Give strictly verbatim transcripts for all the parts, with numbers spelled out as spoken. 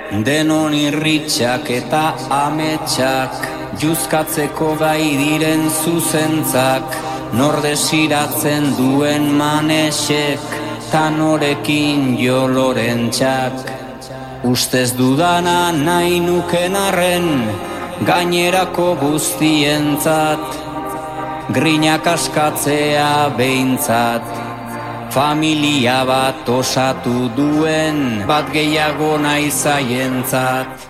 denon irritxak eta ametsak, juzkatzeko gai diren zuzentzak, nordesiratzen duen manesek, tanorekin jolorentzak. Ustez dudana nahi nuken arren, gainerako guztientzat, grinak askatzea behintzat, familia bat osatu duen, bat gehiago nahi zaientzat.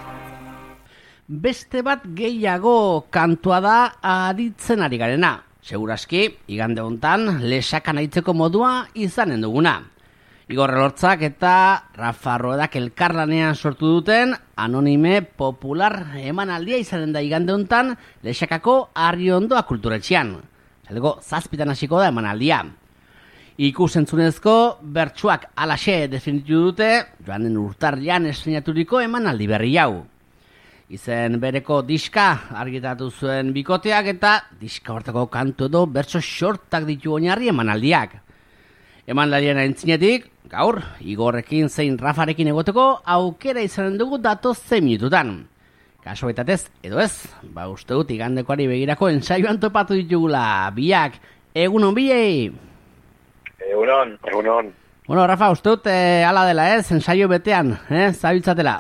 Beste bat gehiago kantua da aditzen ari garena. Seguraski, igande hontan, lesakan aitzeko modua izanen duguna. Igor Elortzak eta Rafa Ruedak elkarlanean sortu duten anonime popular emanaldia izanen da igande hontan Lexakako Arriondoa kulturetxean. Zaldeko zazpitan hasiko da emanaldia. Ikusentzunezko bertsuak alaxe definitu dute joan den urtarrian estrenaturiko emanaldi berri hau. Izen bereko diska argitatu zuen bikoteak eta diska hortako kantu edo bertso xortak ditu oinarri emanaldiak. Emanaldian aintzinetik, gaur, Igorrekin zein Rafarekin egoteko aukera izanen dugu datozen minututan. Kaso betatez, edo ez, ba uste dut igandekoari begirako ensaioan topatu ditugula biak. Egunon biei! Egunon, egunon. Bueno, Rafa, uste dut eh, ala dela ez, ensaio betean, eh, zabiltzatela.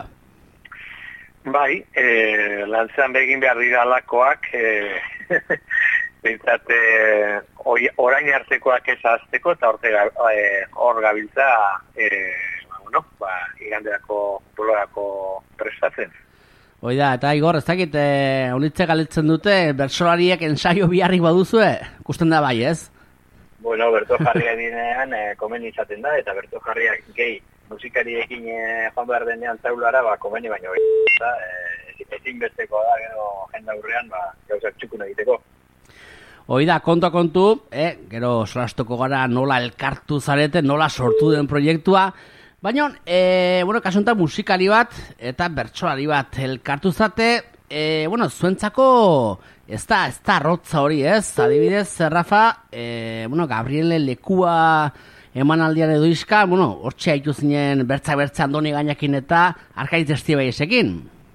Bai, eh, lantzean begin behar dira alakoak, eh, bintzat, eh, orain artekoak ez azteko, eta orte, eh, hor gabiltza, eh, ba, bueno, ba, iganderako, polorako prestatzen. Oida, eta Igor, ez dakit, eh, unitze galetzen dute, bertsolariek ensaio biharrik baduzue, ikusten da bai, ez? Bueno, berto jarria dinean, eh, komeni izaten da, eta berto jarriak gehi musikariekin eh, joan behar denean zaulara, ba, komeni baino eta eh, ezin besteko da, gero jenda aurrean, ba, gauzak txukun egiteko. Oida, kontu kontu, eh, gero solastuko gara nola elkartu zarete, nola sortu den proiektua, baina, eh, bueno, kasunta musikari bat eta bertsolari bat elkartu zate, eh, bueno, zuentzako ez da, ez da arrotza hori, ez? Adibidez, Rafa, eh, bueno, Gabriele lekua emanaldian edo izka, bueno, hortxe haitu zinen bertza-bertza Andoni Gainakin eta Arkaitz Estibaizekin.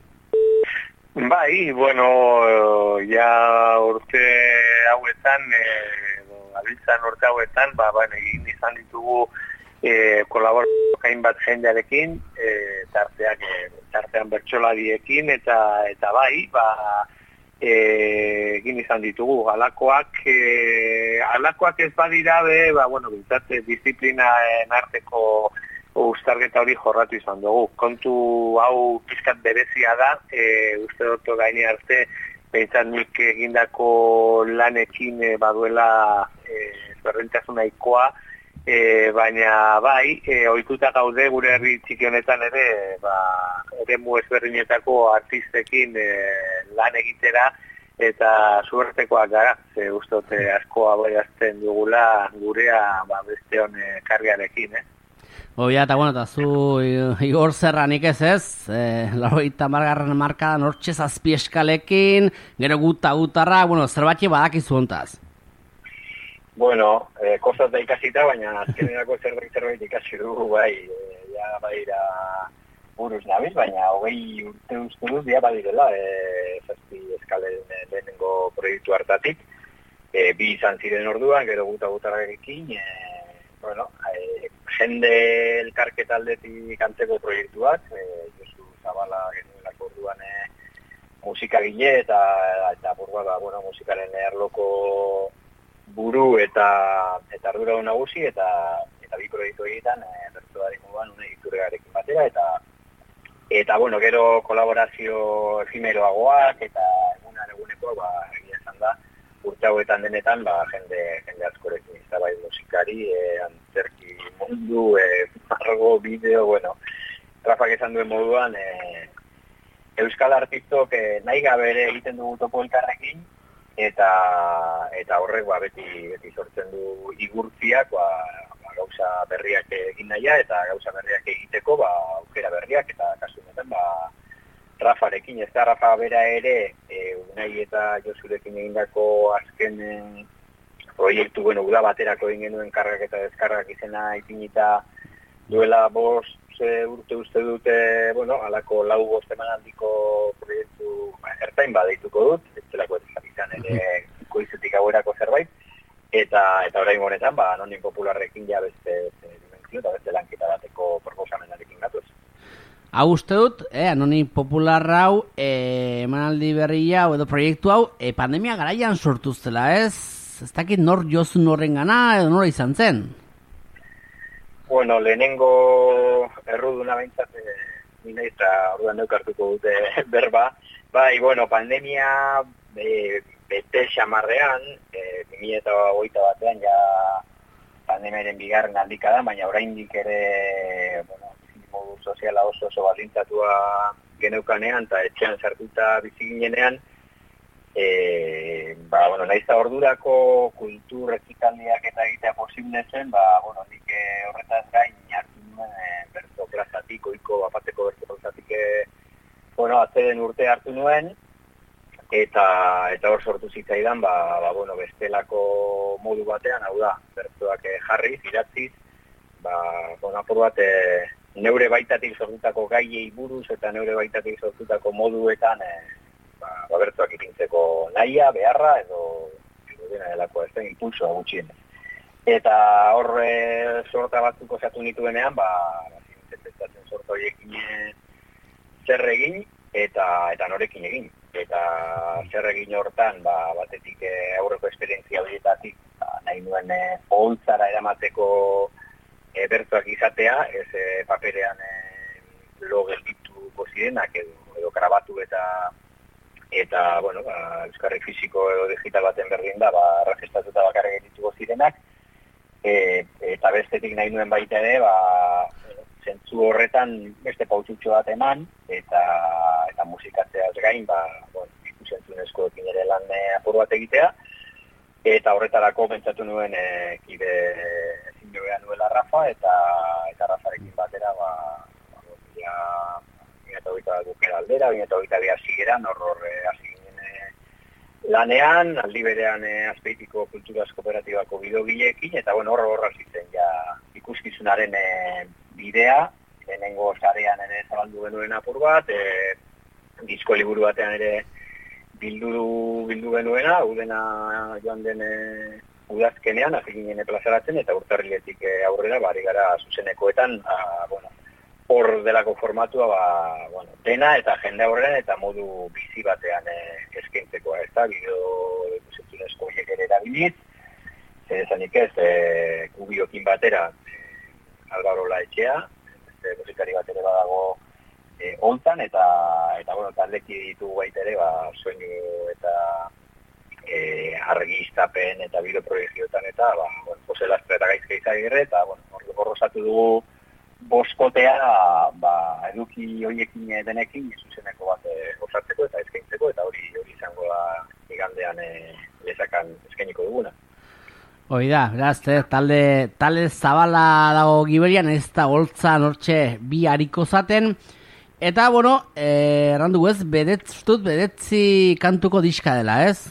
Bai, bueno, ja urte hauetan, edo abiltzan urte hauetan, ba, bueno, egin izan ditugu e, kolaborazio hainbat jendearekin, e, tarteak, e, tartean bertsolariekin, eta eta bai, ba, e, egin izan ditugu, alakoak, e, alakoak ez badira be, ba, bueno, bintzat, disiplinaen arteko uztargeta hori jorratu izan dugu. Kontu hau pizkat berezia da, e, uste dut gaine arte, behintzat nik egindako lanekin e, baduela e, ezberdintasun nahikoa, e, baina bai, e, ohituta gaude gure herri txiki honetan ere, ba, eremu ezberdinetako artistekin e, lan egitera, eta suertekoak gara, ze uste dut asko abaiazten dugula gurea ba, beste hone karriarekin, eh? Oia, eta bueno, eta zu Igor Zerranik ez ez, e, laurogeita margarren marka nortxe zazpi eskalekin, gero guta gutarra, bueno, zerbait badakizu hontaz. Bueno, eh, kosaz da ikasita, baina azkenerako zerbait zerbait ikasi dugu, bai, e, ja badira buruz nabiz, baina hogei urte uste dut, ja badirela, e, zazpi eskalen lehenengo proiektu hartatik, e, bi izan ziren orduan, gero guta gutarrarekin, e, bueno, e, jende elkarketa aldetik antzeko proiektuak, e, Josu Zabala genuelako orduan e, musikagile eta eta burua da, bueno, musikaren erloko buru eta eta ardura nagusi eta eta bi proiektu egiten e, bertsolari moduan une iturrearekin batera eta eta bueno, gero kolaborazio efimeroagoak eta egunar eguneko ba egia izan da urte hauetan denetan ba jende jende askorekin izabai musikari, e, antzerki mundu, e, margo, bideo, bueno, Rafak esan duen moduan, e, euskal artistok e, nahi gabe ere egiten dugu topo elkarrekin, eta eta horrek ba, beti, beti sortzen du igurtziak, ba, ba, gauza berriak egin nahia, eta gauza berriak egiteko, ba, aukera berriak, eta kasu honetan, ba, Rafarekin, ez da Rafa bera ere, e, Unai eta Josurekin egindako azken e, proiektu, bueno, uda baterako egin genuen kargak eta deskargak izena ipinita duela bost, e, urte uste dute, bueno, alako lau bost emanaldiko proiektu ba, ertain badeituko dut, ez zelako ez izan ere koizetik hauerako zerbait, eta eta orain honetan, ba, anonim popularrekin ja beste, beste dimensio eta beste lanketa bateko proposamenarekin gatuz. Hau uste dut, eh, anonim popular hau, eh, emanaldi berri hau edo proiektu hau, eh, pandemia garaian sortu zela, ez? Ez dakit nor jozun horren gana edo nora izan zen? Bueno, lehenengo erruduna behintzat, e, nina eta orduan neukartuko dute berba. Bai, bueno, pandemia e, bete xamarrean, e, bi mila hogeita batean ja pandemiaren bigarren aldika da, baina oraindik ere, bueno, modu soziala oso oso balintzatua geneukanean, eta etxean sartuta bizi ginenean, E, ba, bueno, nahiz eta ordurako kultur ekitaldiak eta egitea posible zen, ba, bueno, nik e, horretaz gain hartu nuen e, berzo plazatik, oiko apateko berzo plazatik, e, bueno, atzeden urte hartu nuen, eta eta hor sortu zitzaidan, ba, ba, bueno, bestelako modu batean, hau da, berzoak e, jarriz, idatziz, ba, bueno, apur bat, e, neure baitatik sortutako gaiei buruz eta neure baitatik sortutako moduetan, e, ba, bertuak ipintzeko nahia, beharra, edo, edo dena delako ez den impulsoa gutxien. Eta hor e, sorta batzuk osatu nituenean, ba, zintzen sorta horiekin zer egin, eta, eta norekin egin. Eta zer egin hortan, ba, batetik e, aurreko esperientzia horietatik, ba, nahi nuen e, oholtzara eramateko e, bertuak izatea, ez e, paperean e, lo geldituko zirenak, edo, edo grabatu eta eta, bueno, ba, euskarri fisiko edo digital baten berdin da, ba, registratuta bakarrik egituko zirenak, e, eta bestetik nahi nuen baita ere, ba, zentzu horretan beste paututxo bat eman, eta, eta musikatzeaz gain, ba, bueno, ikusentzunezkoekin ere lan apur bat egitea, eta horretarako pentsatu nuen e, kide ezin jobea nuela Rafa, eta, eta Rafarekin batera, ba, ba, ja, eta hogeita gukera aldera, eta hogeita bi hasigeran, hor hor hasi ginen e, lanean, aldi berean e, Azpeitiko Kulturaz Kooperatibako bideogileekin, eta bueno, hor hor hasi zen ja ikuskizunaren e, bidea, lehenengo sarean ere zabaldu genuen apur bat, e, disko liburu batean ere bildu, bildu genuena, udena joan den e, udazkenean, hasi ginen plazaratzen, eta urtarriletik e, aurrera, bari gara zuzenekoetan, a, bueno, hor delako formatua, ba, bueno, dena eta jende aurrean eta modu bizi batean e, eskaintzekoa, ez da, bideo ikusentzunezko horiek ere erabiliz, zer esanik ez, e, kubiokin batera, e, Alvaro Laetxea, e, musikari bat ere badago e, hontan, eta, eta bueno, taldeki ditugu baita ere, ba, soinu eta e, argiztapen eta bideoproiekzioetan eta, ba, bueno, Jose Lastra eta Gaizka Izagirre, eta, bueno, hor osatu dugu boskotea, ba, eduki horiekin denekin, zuzeneko bat e, osatzeko eta eskaintzeko, eta hori hori izango da igandean e, lezakan eskainiko duguna. Hoi da, beraz, eh, talde, talde zabala dago Giberian, ez da holtza nortxe bi hariko zaten, eta, bueno, eh, errandu ez, bedetztut, bedetzi kantuko diska dela, ez?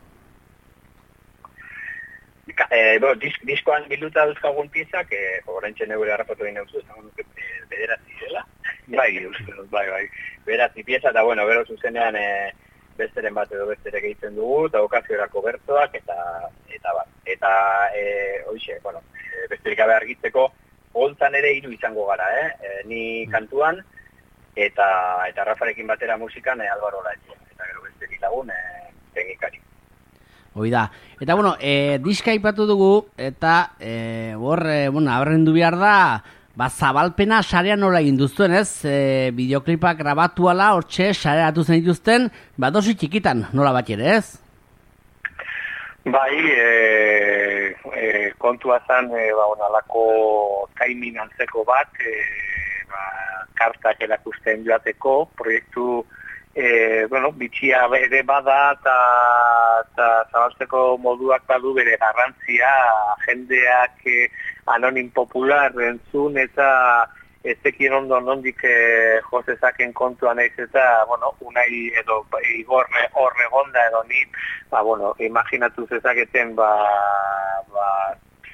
Eh, bueno, disk, diskoan bilduta duzkagun piezak, eh, horrentxe neure harrapatu egin dut, esan dut bederatzi dela. Bai, bai, bai, bederatzi pieza, eta bueno, bero zuzenean eh, besteren bat edo bestere gehitzen dugu, eta okaziorako bertzoak, eta eta bat. Eta, eh, hoxe, bueno, eh, besterik gabe argitzeko, holtzan ere hiru izango gara, eh? eh ni kantuan, eta eta Rafarekin batera musikan, eh, Alvaro Laetxea, eta gero besterik lagun, eh, teknikari. Hoi da. Eta, bueno, e, diska ipatu dugu, eta, e, hor, e, bueno, aberrendu behar da, ba, zabalpena sarean nola egin duztuen, ez? E, bideoklipak grabatu ala, hortxe, sareatu zen dituzten, ba, dosi txikitan, nola bat ere, ez? Bai, e, e, kontua zen, e, ba, onalako timing antzeko bat, e, ba, kartak erakusten joateko, proiektu, E, bueno, bitxia bere bada eta zabaltzeko moduak badu bere garrantzia, jendeak e, anonim popular entzun eta ez zekien ondo nondik e, josezaken kontuan naiz eta, bueno, unai edo igor hor egonda edo nit, ba, bueno, imaginatu zezaketen, ba, ba,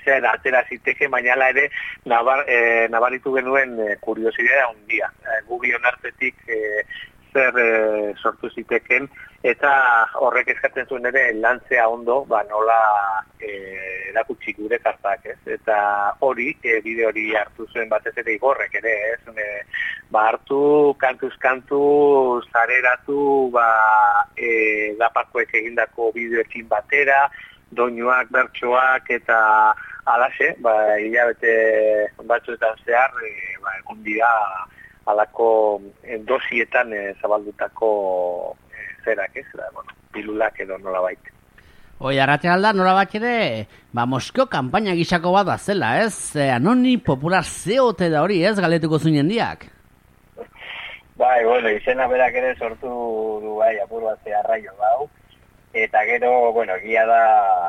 egitea eta atera ziteke, baina ere nabar, e, nabaritu genuen e, kuriosidea handia. E, Gugion artetik e, zer e, sortu ziteken, eta horrek eskatzen zuen ere lantzea ondo, ba, nola e, erakutsi gure kartak, ez? Eta hori, e, bide hori hartu zuen batez ere Igorrek ere, ez? E, ba, hartu, kantuz kantu, zareratu, ba, e, Dapakoek egindako bideoekin batera, doinuak, bertsoak, eta alaxe, ba, hilabete batzuetan zehar, e, ba, egon dira alako dosietan e, zabaldutako e, zerak, ez? Da, bueno, pilulak edo nola baita. Oi, arrate alda, nola bat ere, ba, Moskeo kanpaina gisako bat da zela, ez? E, anoni popular zeote da hori, ez? Galetuko zuen diak. Bai, bueno, izena berak ere sortu du, bai, apur bat zeharraio dau. Eta gero, bueno, egia da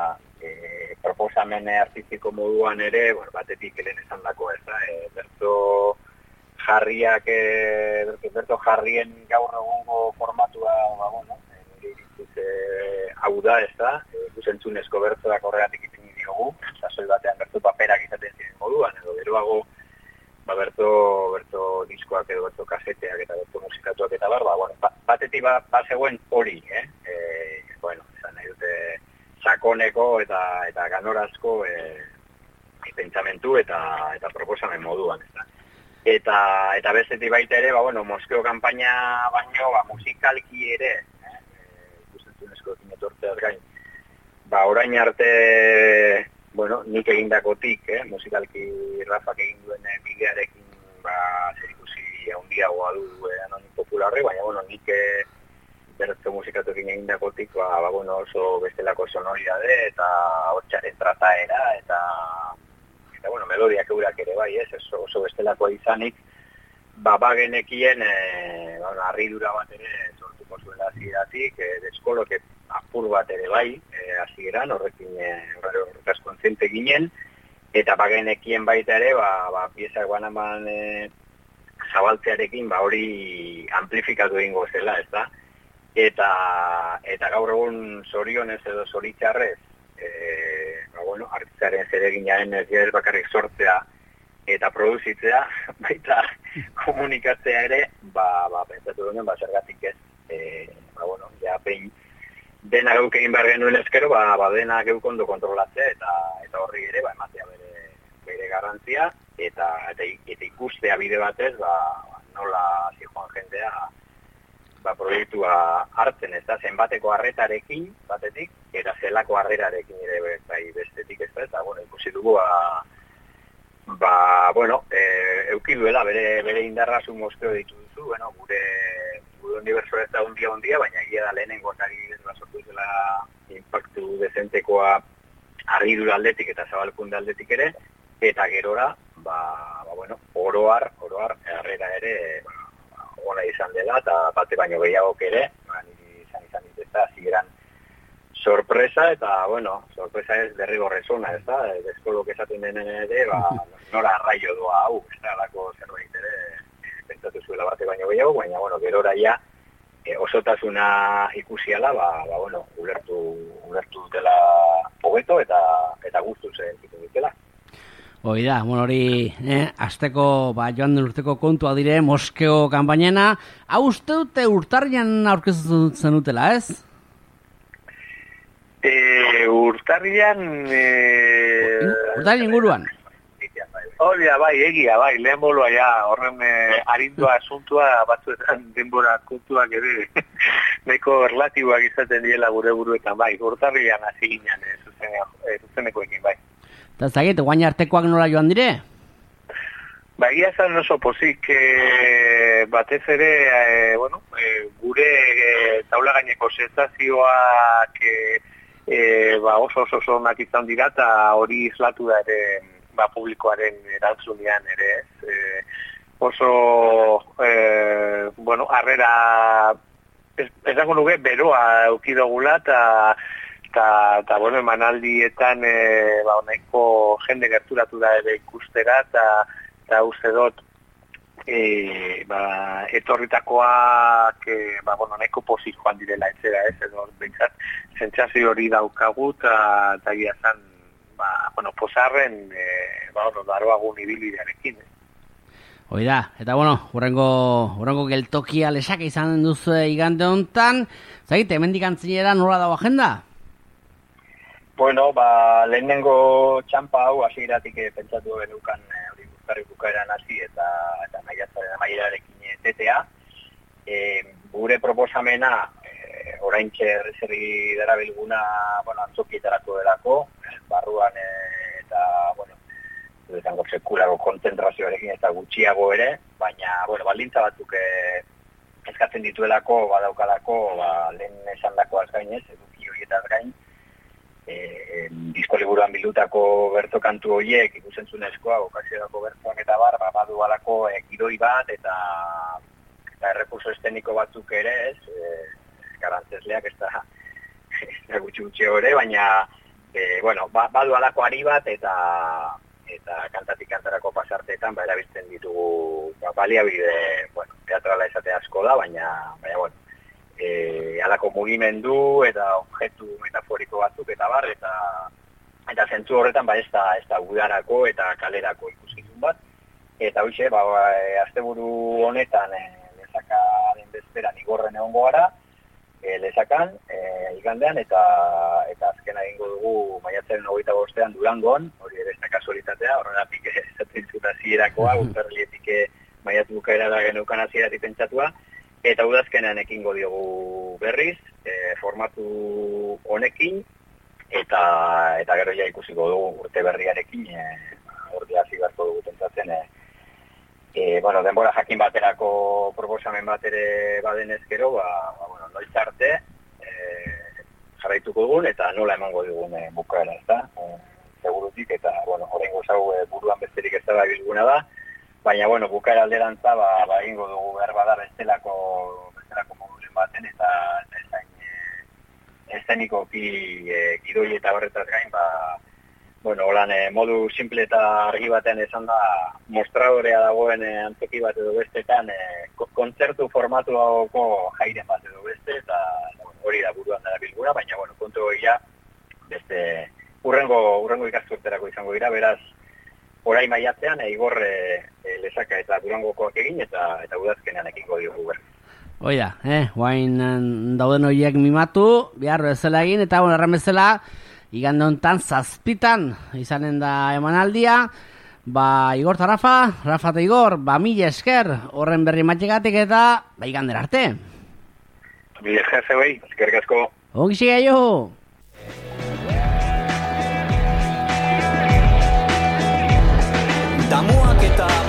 e, proposamen artistiko moduan ere, bueno, batetik helen esan dako, ez da, e, berto jarriak, e, berto jarrien gaur egungo formatua, ba, bueno, nire iritziz e, hau da, ez da, e, ikusentzunezko bertzoak horregatik ipini diogu, sasoi batean berto paperak izaten ziren moduan, edo geroago, ba, berto, berto diskoak edo berto kaseteak eta berto musikatuak eta bar, ba, bueno, ba, batetik ba, ba zegoen hori, eh? E, bueno, esan nahi dute sakoneko eta eta ganorazko e, pentsamentu eta eta proposamen moduan, ez da. Eta eta bestetik baita ere, ba bueno, Moskeo kanpaina baino ba musikalki ere, eh, ikusentzunezko ekin etortzeaz gain. Ba orain arte, bueno, nik egindakotik, eh, musikalki Rafak egin duen bidearekin ba zerikusi handiagoa du eh, anoni popularre, baina bueno, nik eh, bertzo musikatuekin egindakotik, ba, ba, bueno, oso bestelako sonoridade eta hortxaren trataera eta, eta bueno, melodiak eurak ere bai, ez, oso, oso bestelakoa izanik, ba, bagenekien, e, bueno, arridura bat ere sortuko zuela hasieratik, e, deskolok apur bat ere bai, e, hasieran, horrekin e, horretaz kontziente ginen, eta bagenekien baita ere, ba, ba piezak banaman e, zabaltzearekin, ba, hori amplifikatu egingo zela, ez da? Eta, eta gaur egun zorionez edo zoritxarrez, e, ba, bueno, artitzaren zereginaren ez ez bakarrik sortzea eta produzitzea, baita komunikatzea ere, ba, ba, pentsatu duen, ba, zergatik ez, e, ba, bueno, ja, behin dena geuk egin behar genuen ezkero, ba, ba, dena geuk ondo kontrolatzea, eta, eta horri ere, ba, ematea bere, bere garrantzia, eta, eta, eta ikustea bide batez, ba, nola zijoan jendea, ba, proiektua hartzen, ez da, zenbateko harretarekin, batetik, eta zelako harrerarekin ere bai bestetik, ez da, eta, bueno, ikusi dugu, ba, ba bueno, e, euki duela, bere, bere indarrazu Moskeo ditu duzu, bueno, gure, gure uniberso ez da undia undia, baina egia da lehenengo ari ez da sortu zela impactu dezentekoa harridura aldetik eta zabalkunde aldetik ere, eta gerora, ba, ba bueno, oroar, oroar, harrera ere, bueno, ona izan dela, eta bate baino gehiagok ere, ba, niri izan izan dituzta, zigeran sorpresa, eta, bueno, sorpresa ez derrigorrezuna, ez da, deskolok esaten denen ere, ba, nora arraio doa hau, ez da, alako zerbait ere, pentsatu zuela bate baino gehiago, baina, bueno, gerora ja, e, osotasuna ikusiala, ba, ba, bueno, ulertu, ulertu dutela hobeto, eta, eta guztuz egin dutela. Hoi da, bueno, hori, eh, azteko, ba, joan den urteko kontua dire, Moskeo kanpainena, hau uste dute urtarrian aurkeztu zenutela, ez? E, urtarrian... E... Urtarrian inguruan? Hori da, bai, egia, bai, lehen boloa ja, horren e, arindua asuntua, batzuetan denbora kontuak ere, nahiko relatiboak izaten diela gure buruetan, bai, urtarrian hasi ginen, e, zuzenekoekin, bai. Eta zagit, guain artekoak nola joan dire? Ba, egia zan oso pozik, e, batez ere, e, bueno, e, gure e, taula gaineko sensazioak e, e, ba, oso oso oso onak izan dira, eta hori islatu da ere, ba, publikoaren erantzunean ere, e, oso, e, bueno, harrera, ez, ezango nuke, beroa eukidogula, eta eta, eta bueno, emanaldietan e, ba, nahiko jende gerturatu da ere ikustera, eta, eta uste dut e, ba, etorritakoak e, ba, bueno, nahiko pozik joan direla etzera, ez, edo bentsat, sentsazio hori daukagu, eta, eta gira zan, ba, bueno, pozarren, e, ba, bueno, daroagun ibilbidearekin. Eh? Hoi da, eta bueno, urrengo, urrengo geltokia lesaka izan duzu igande hontan, zait, hemendik antzinera nola dago agenda? Bueno, ba, lehenengo txampa hau hasieratik pentsatu genukan hori e, guztarri bukaeran hasi eta eta maiatzaren amaierarekin etetea. E, gure proposamena e, oraintxe herri darabilguna, bueno, antzokietarako delako, barruan e, eta, bueno, izango sekulako kontzentrazioarekin eta gutxiago ere, baina, bueno, baldintza batzuk e, eskatzen dituelako, badaukalako, ba, lehen esandakoaz gainez, eduki horietaz gain, e, disko liburuan bildutako bertokantu horiek, ikusentzunezkoa, okasiorako bertoak eta bar, ba, badu alako e, gidoi bat, eta eta errekurso esteniko batzuk ere, ez, e, garantzesleak ez da, ez da gutxi gutxi ere, baina, e, bueno, ba, badu alako ari bat, eta eta kantatik kantarako pasarteetan ba, erabiltzen ditugu ba, baliabide, bueno, teatrala esate asko da, baina, baina bueno, e, alako mugimendu eta objektu metaforiko batzuk eta bar, eta eta zentzu horretan ba, ez da, ez da udarako eta kalerako ikuskizun bat, eta hoxe, ba, ba, asteburu honetan e, lezakaren bezperan igorren egongo gara, e, lezakan, e, igandean, eta eta azkena egingo dugu maiatzaren hogeita bostean Durangon, hori ere ez da kasualitatea, horregatik esatzen zut hasierakoa, Urtarriletik maiatz bukaerara geneukan hasieratik pentsatua, eta udazkenean ekingo diogu berriz, e, formatu honekin, eta eta gero ja ikusiko dugu urte berriarekin, e, hori hasi beharko dugu pentsatzen, e, E, bueno, denbora jakin baterako proposamen bat ere badenez gero, ba, ba, bueno, noiz arte e, jarraituko dugun eta nola emango dugun e, bukaera, ez da? E, segurutik eta, bueno, horrengo zau e, buruan besterik ez da bilguna da, baina, bueno, bukaera alderantza, ba, ba egingo dugu behar badar bestelako, bestelako modulen baten eta ezain e, ezenikoki e, gidoi eta horretaz gain, ba, bueno, holan, eh, modu simple eta argi batean esan da, mostradorea dagoen eh, antzoki bat edo bestetan, eh, kontzertu formatuako jairen bat edo beste, eta bueno, hori da buruan dara bilgura, baina, bueno, kontu egia, beste, urrengo, urrengo ikasturterako izango dira, beraz, orai maiatzean, eh, igorre eh, lezaka eta Durangokoak egin, eta eta udazkenean ekingo diogu berriz. Oida, eh, guain dauden horiek mimatu, behar bezala egin, eta bueno, erran bezala, igande honetan zazpitan izanen da emanaldia, ba Igor eta Rafa, Rafa eta Igor, ba mila esker horren berri matxegatik eta ba igander arte. Mila esker zeuei, eskerrik asko. Ongi siga jo! Damuak eta